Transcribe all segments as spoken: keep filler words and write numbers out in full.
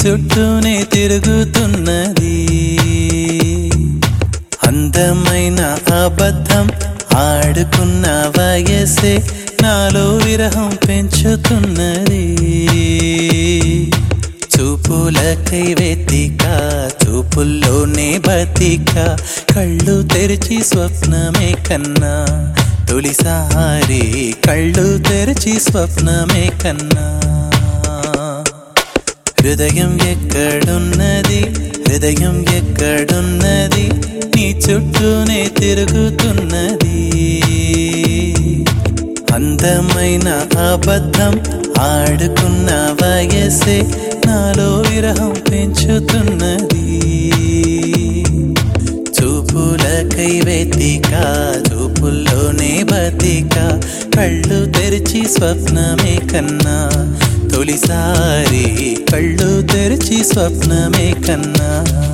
చుట్టూనే తిరుగుతున్నది. అందమైన అబద్ధం ఆడుకున్న వయసే నాలో విరహం పెంచుతున్నది. చూపులకై వెతిక చూపుల్లోనే బతిక కళ్ళు తెరిచి స్వప్నమే కన్నా తొలిసారి కళ్ళు తెరిచి స్వప్నమే కన్నా. హృదయం ఎక్కడున్నది హృదయం ఎక్కడున్నది నీ చుట్టూనే తిరుగుతున్నది. అందమైన అబద్ధం ఆడుకున్న వయసే నాలో విరహం పెంచుతున్నది. చూపులకై వెతిక చూపుల్లోనే బతిక కళ్ళు తెరిచి స్వప్నమే కన్నా తొలిసారి కళ్ళు తెరిచి స్వప్నమే కన్నా.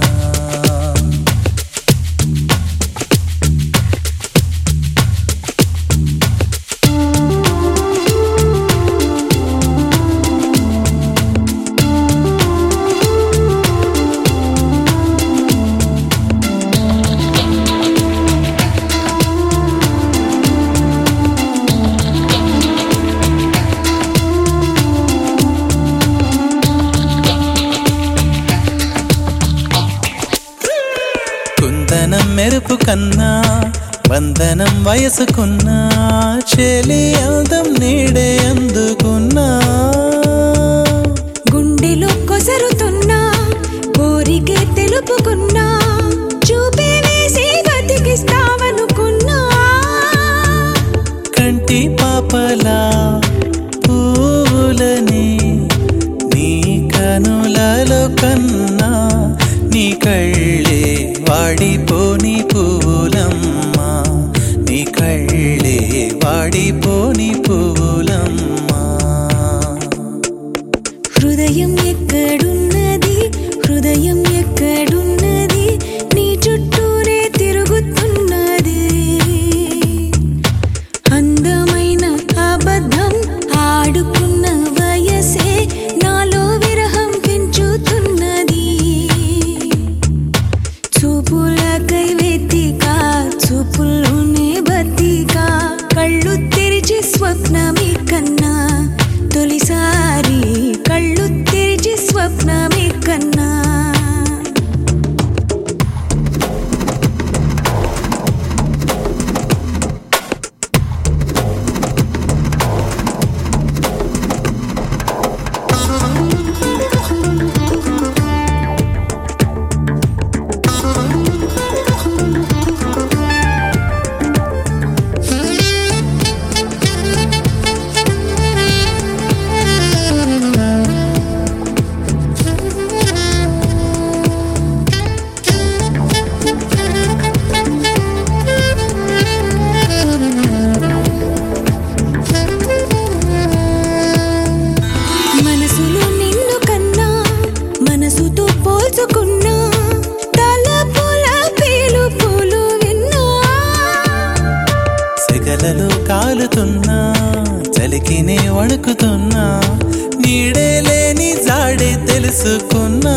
కుందనం మెరుపు కన్నా బంధనం వయసుకున్నా చెలి అందం నీడే అందుకున్నా. గుండెలో కొసరుతున్నా కోరికే తెలుపుకున్నా చూపే వేసి బతికిస్తావనుకున్నా. కంటి పాపలా పూలని నీ కనులలో కన్నా నీ కళ్ళే వాడిపోని పూలమ్మా నీ కళ్ళే వాడిపోని పూలమ్మా. హృదయం ఎక్కడున్నది హృదయం ఎక్కడున్నది నీ చుట్టూనే తిరుగుతున్నది. అందమైన అబద్ధం ఆడుకున్న వయసే నాలో విరహం పెంచుతున్నది. చూపులకై వెతిక చూపుల్లోనే బతిక కళ్ళు తెరిచి స్వప్నమే కన్నా తొలిసారి కళ్ళు తెరిచి స్వప్నమే కన్నా. మనసులో నిన్ను కన్నా మనసుతో పోల్చుకున్నా తలపుల పేలు పూలు విన్నా. సెగలలో కాలుతున్నా చలికినే వణుకుతున్నా నీడే లేని జాడే తెలుసుకున్నా.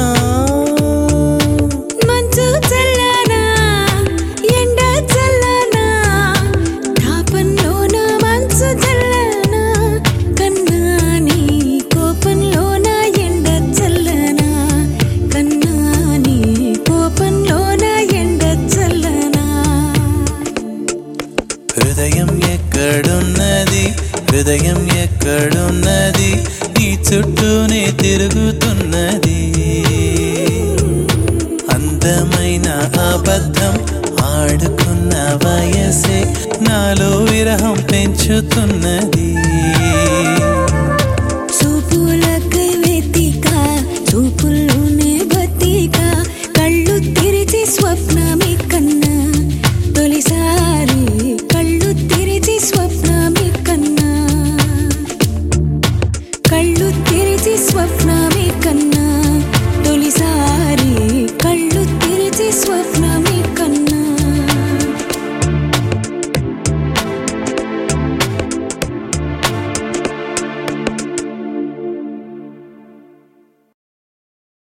మంచు చల్లనా ఎండ చల్లనా తాపంలోన మంచు చల్లనా కన్నా నీ కోపంలోన ఎండ చల్లనా కన్నా నీ కోపంలోన ఎండ చల్లనా. హృదయం ఎక్కడున్నది హృదయం ఎక్కడున్నది నీ చుట్టూనే తిరుగుతున్నది. అందమైన అబద్ధం ఆడుకున్న వయసే నాలో విరహం పెంచుతున్నది.